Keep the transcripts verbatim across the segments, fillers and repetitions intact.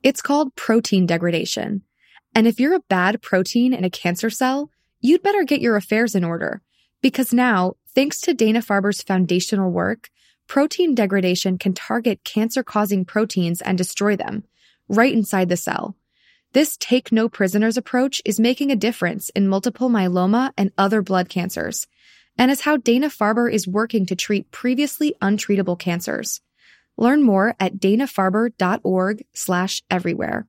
It's called protein degradation. And if you're a bad protein in a cancer cell, you'd better get your affairs in order. Because now, thanks to Dana-Farber's foundational work, protein degradation can target cancer-causing proteins and destroy them, right inside the cell. This take-no-prisoners approach is making a difference in multiple myeloma and other blood cancers, and is how Dana-Farber is working to treat previously untreatable cancers. Learn more at dana-farber.org slash everywhere.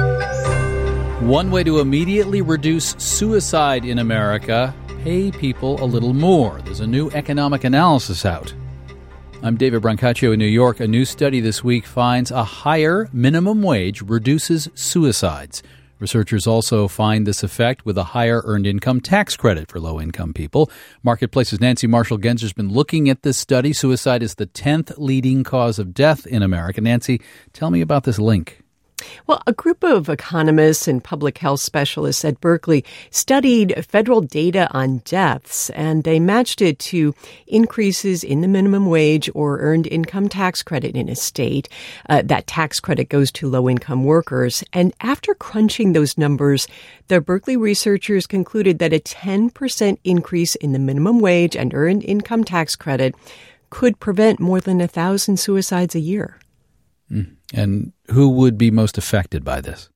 One way to immediately reduce suicide in America, pay people a little more. There's a new economic analysis out. I'm David Brancaccio in New York. A new study this week finds a higher minimum wage reduces suicides. Researchers also find this effect with a higher earned income tax credit for low-income people. Marketplace's Nancy Marshall-Genzer has been looking at this study. Suicide is the tenth leading cause of death in America. Nancy, tell me about this link. Well, a group of economists and public health specialists at Berkeley studied federal data on deaths, and they matched it to increases in the minimum wage or earned income tax credit in a state. Uh, that tax credit goes to low-income workers. And after crunching those numbers, the Berkeley researchers concluded that a ten percent increase in the minimum wage and earned income tax credit could prevent more than a thousand suicides a year. Mm. And who would be most affected by this?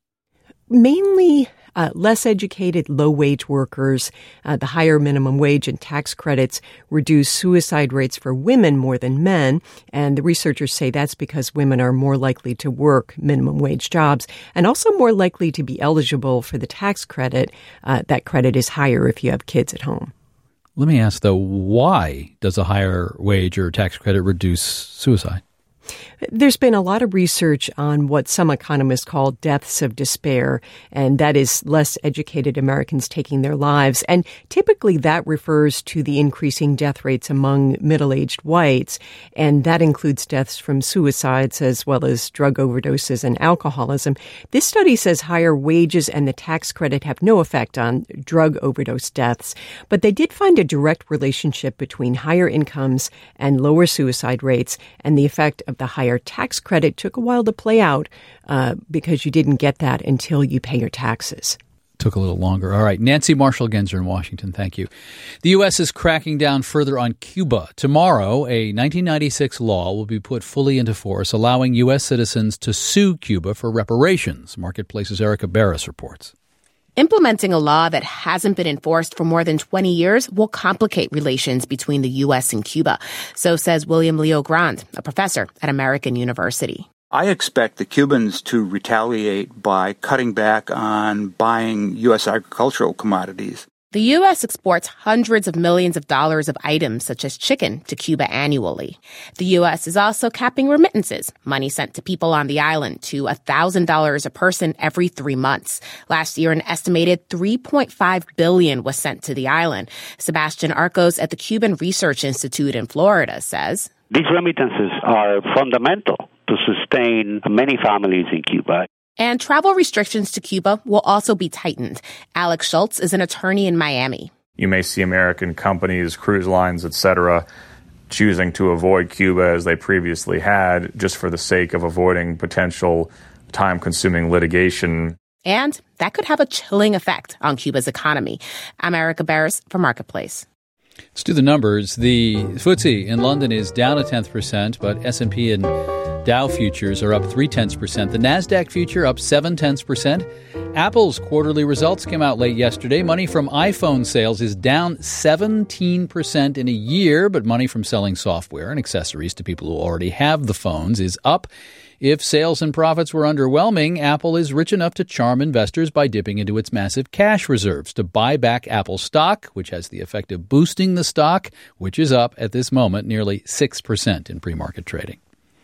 Mainly uh, less educated, low-wage workers. Uh, the higher minimum wage and tax credits reduce suicide rates for women more than men. And the researchers say that's because women are more likely to work minimum wage jobs and also more likely to be eligible for the tax credit. Uh, that credit is higher if you have kids at home. Let me ask, though, why does a higher wage or tax credit reduce suicide? There's been a lot of research on what some economists call deaths of despair, and that is less educated Americans taking their lives. And typically that refers to the increasing death rates among middle-aged whites, and that includes deaths from suicides as well as drug overdoses and alcoholism. This study says higher wages and the tax credit have no effect on drug overdose deaths, but they did find a direct relationship between higher incomes and lower suicide rates, and the effect of the higher tax credit took a while to play out uh, because you didn't get that until you pay your taxes. Took a little longer. All right. Nancy Marshall-Genzer in Washington. Thank you. The U S is cracking down further on Cuba. Tomorrow, a nineteen ninety-six law will be put fully into force, allowing U S citizens to sue Cuba for reparations. Marketplace's Erica Barris reports. Implementing a law that hasn't been enforced for more than twenty years will complicate relations between the U S and Cuba. So says William Leo Grande, a professor at American University. I expect the Cubans to retaliate by cutting back on buying U S agricultural commodities. The U S exports hundreds of millions of dollars of items such as chicken to Cuba annually. The U S is also capping remittances, money sent to people on the island, to one thousand dollars a person every three months. Last year, an estimated three point five billion dollars was sent to the island. Sebastian Arcos at the Cuban Research Institute in Florida says, these remittances are fundamental to sustain many families in Cuba. And travel restrictions to Cuba will also be tightened. Alex Schultz is an attorney in Miami. You may see American companies, cruise lines, et cetera, choosing to avoid Cuba as they previously had, just for the sake of avoiding potential time-consuming litigation. And that could have a chilling effect on Cuba's economy. I'm Erica Barris for Marketplace. Let's do the numbers. The F T S E in London is down a tenth percent, but S and P and Dow futures are up three tenths percent. The NASDAQ future up seven tenths percent. Apple's quarterly results came out late yesterday. Money from iPhone sales is down seventeen percent in a year, but money from selling software and accessories to people who already have the phones is up. If sales and profits were underwhelming, Apple is rich enough to charm investors by dipping into its massive cash reserves to buy back Apple stock, which has the effect of boosting the stock, which is up at this moment nearly six percent in pre-market trading.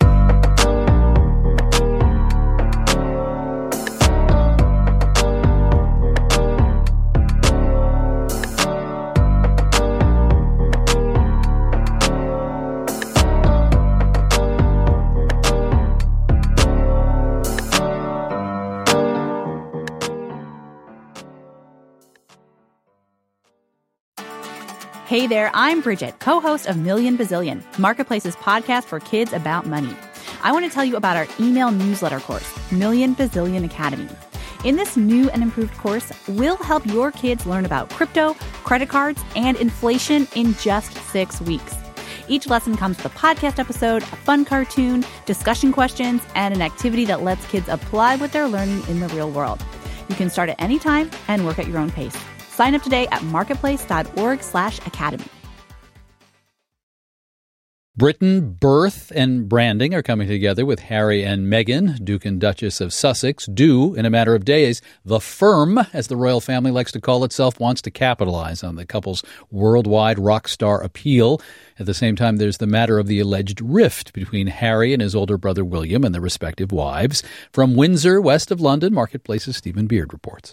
Hey there, I'm Bridget, co-host of Million Bazillion, Marketplace's podcast for kids about money. I want to tell you about our email newsletter course, Million Bazillion Academy. In this new and improved course, we'll help your kids learn about crypto, credit cards, and inflation in just six weeks. Each lesson comes with a podcast episode, a fun cartoon, discussion questions, and an activity that lets kids apply what they're learning in the real world. You can start at any time and work at your own pace. Sign up today at marketplace.org slash academy. Britain, birth, and branding are coming together with Harry and Meghan, Duke and Duchess of Sussex, due in a matter of days. The firm, as the royal family likes to call itself, wants to capitalize on the couple's worldwide rock star appeal. At the same time, there's the matter of the alleged rift between Harry and his older brother William and their respective wives. From Windsor, west of London, Marketplace's Stephen Beard reports.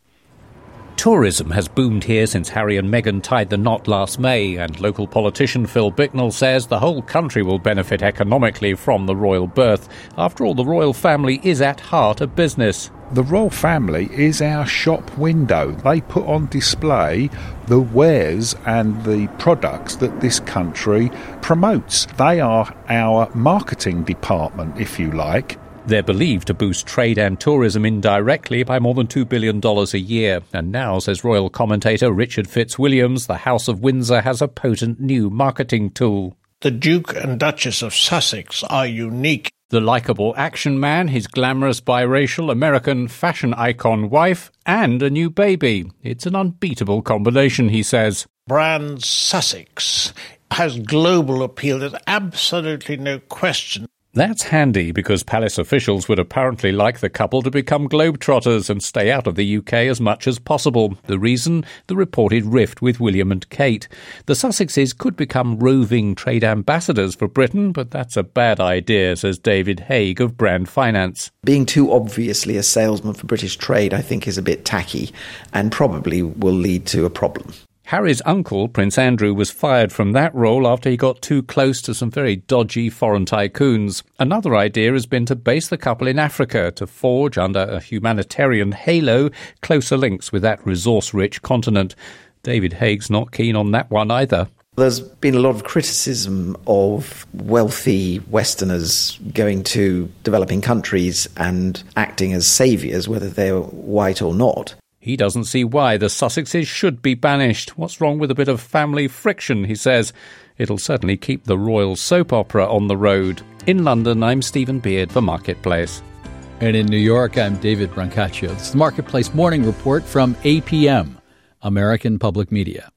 Tourism has boomed here since Harry and Meghan tied the knot last May, and local politician Phil Bicknell says the whole country will benefit economically from the royal birth. After all, the royal family is at heart a business. The royal family is our shop window. They put on display the wares and the products that this country promotes. They are our marketing department, if you like. They're believed to boost trade and tourism indirectly by more than two billion dollars a year. And now, says royal commentator Richard Fitzwilliams, the House of Windsor has a potent new marketing tool. The Duke and Duchess of Sussex are unique. The likeable action man, his glamorous biracial American fashion icon wife, and a new baby. It's an unbeatable combination, he says. Brand Sussex has global appeal. There's absolutely no question. That's handy because palace officials would apparently like the couple to become globetrotters and stay out of the U K as much as possible. The reason? The reported rift with William and Kate. The Sussexes could become roving trade ambassadors for Britain, but that's a bad idea, says David Haig of Brand Finance. Being too obviously a salesman for British trade, I think, is a bit tacky and probably will lead to a problem. Harry's uncle, Prince Andrew, was fired from that role after he got too close to some very dodgy foreign tycoons. Another idea has been to base the couple in Africa to forge, under a humanitarian halo, closer links with that resource-rich continent. David Haig's not keen on that one either. There's been a lot of criticism of wealthy Westerners going to developing countries and acting as saviours, whether they're white or not. He doesn't see why the Sussexes should be banished. What's wrong with a bit of family friction, he says. It'll certainly keep the royal soap opera on the road. In London, I'm Stephen Beard for Marketplace. And in New York, I'm David Brancaccio. This is the Marketplace Morning Report from A P M, American Public Media.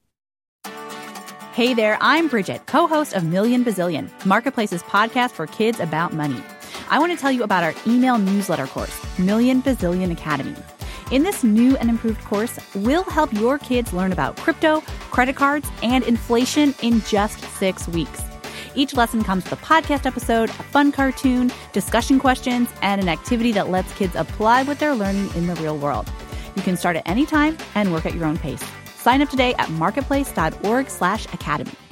Hey there, I'm Bridget, co-host of Million Bazillion, Marketplace's podcast for kids about money. I want to tell you about our email newsletter course, Million Bazillion Academy. In this new and improved course, we'll help your kids learn about crypto, credit cards, and inflation in just six weeks. Each lesson comes with a podcast episode, a fun cartoon, discussion questions, and an activity that lets kids apply what they're learning in the real world. You can start at any time and work at your own pace. Sign up today at marketplace.org slash academy.